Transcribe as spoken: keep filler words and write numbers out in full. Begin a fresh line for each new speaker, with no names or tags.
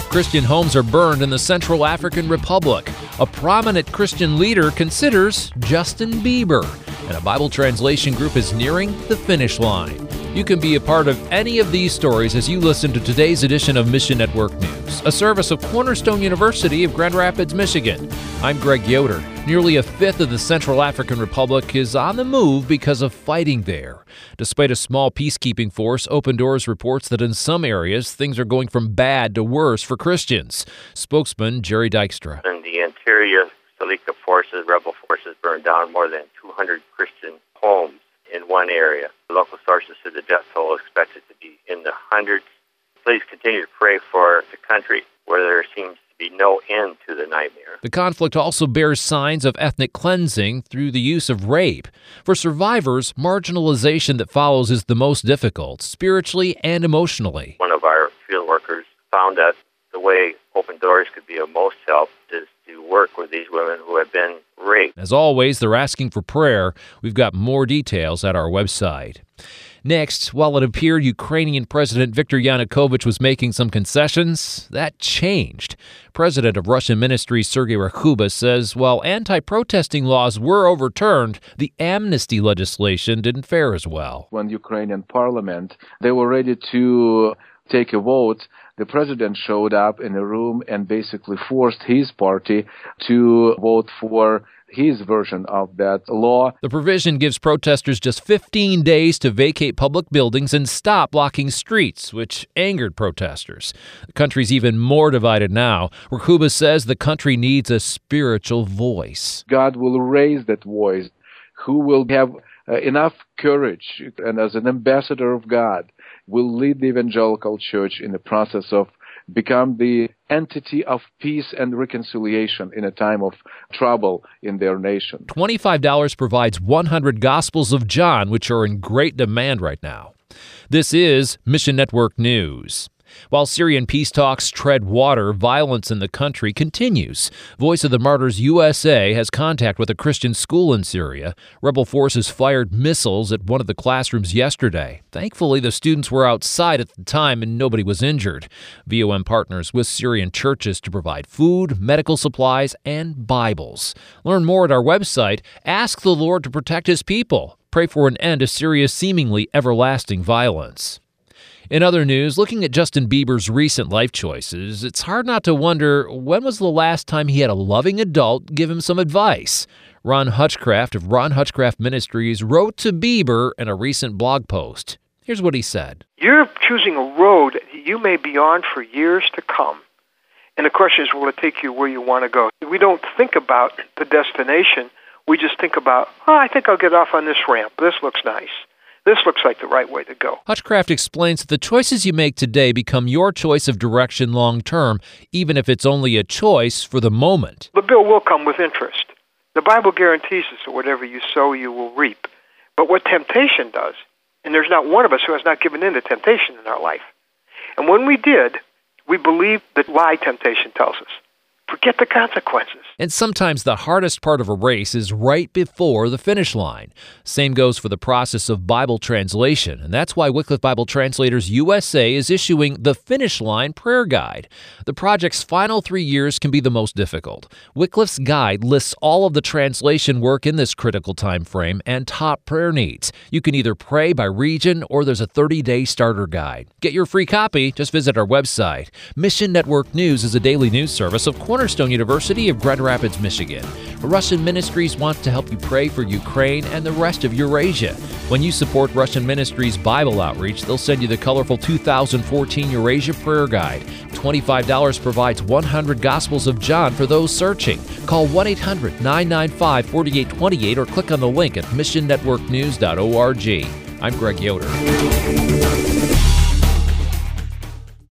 Christian homes are burned in the Central African Republic. A prominent Christian leader considers Justin Bieber. And a Bible translation group is nearing the finish line. You can be a part of any of these stories as you listen to today's edition of Mission Network News, a service of Cornerstone University of Grand Rapids, Michigan. I'm Greg Yoder. Nearly a fifth of the Central African Republic is on the move because of fighting there. Despite a small peacekeeping force, Open Doors reports that in some areas, things are going from bad to worse for Christians. Spokesman Jerry Dykstra.
In the interior, Salika forces, rebel forces, burned down more than two hundred Christian homes in one area. Local sources said the death toll is expected to be in the hundreds. Please continue to pray for the country where there seems to be no end to the nightmare.
The conflict also bears signs of ethnic cleansing through the use of rape. For survivors, marginalization that follows is the most difficult, spiritually and emotionally.
One of our field workers found that the way Open Doors could be of most help is to work with these women who have been raped.
As always, they're asking for prayer. We've got more details at our website. Next, while it appeared Ukrainian President Viktor Yanukovych was making some concessions, that changed. President of Russian Ministries Sergei Rakhuba says while anti-protesting laws were overturned, the amnesty legislation didn't fare as well.
When Ukrainian parliament, they were ready to take a vote, the president showed up in a room and basically forced his party to vote for his version of that law.
The provision gives protesters just fifteen days to vacate public buildings and stop blocking streets, which angered protesters. The country's even more divided now. Rakhuba says the country needs a spiritual voice.
God will raise that voice, who will have uh, enough courage and as an ambassador of God will lead the evangelical church in the process of become the entity of peace and reconciliation in a time of trouble in their nation.
twenty-five dollars provides one hundred Gospels of John, which are in great demand right now. This is Mission Network News. While Syrian peace talks tread water, violence in the country continues. Voice of the Martyrs U S A has contact with a Christian school in Syria. Rebel forces fired missiles at one of the classrooms yesterday. Thankfully, the students were outside at the time and nobody was injured. V O M partners with Syrian churches to provide food, medical supplies, and Bibles. Learn more at our website. Ask the Lord to protect His people. Pray for an end to Syria's seemingly everlasting violence. In other news, looking at Justin Bieber's recent life choices, it's hard not to wonder when was the last time he had a loving adult give him some advice. Ron Hutchcraft of Ron Hutchcraft Ministries wrote to Bieber in a recent blog post. Here's what he said.
You're choosing a road you may be on for years to come. And the question is, will it take you where you want to go? We don't think about the destination. We just think about, oh, I think I'll get off on this ramp. This looks nice. This looks like the right way to go.
Hutchcraft explains that the choices you make today become your choice of direction long term, even if it's only a choice for the moment.
The bill will come with interest. The Bible guarantees us that whatever you sow, you will reap. But what temptation does, and there's not one of us who has not given in to temptation in our life. And when we did, we believe the lie temptation tells us. Forget the consequences.
And sometimes the hardest part of a race is right before the finish line. Same goes for the process of Bible translation, and that's why Wycliffe Bible Translators U S A is issuing the Finish Line Prayer Guide. The project's final three years can be the most difficult. Wycliffe's guide lists all of the translation work in this critical time frame and top prayer needs. You can either pray by region or there's a thirty-day starter guide. Get your free copy, just visit our website. Mission Network News is a daily news service of Cornerstone University of Grand Rapids, Michigan. Russian Ministries wants to help you pray for Ukraine and the rest of Eurasia. When you support Russian Ministries Bible Outreach, they'll send you the colorful two thousand fourteen Eurasia Prayer Guide. twenty-five dollars provides one hundred Gospels of John for those searching. Call one eight hundred nine nine five four eight two eight or click on the link at mission network news dot org. I'm Greg Yoder.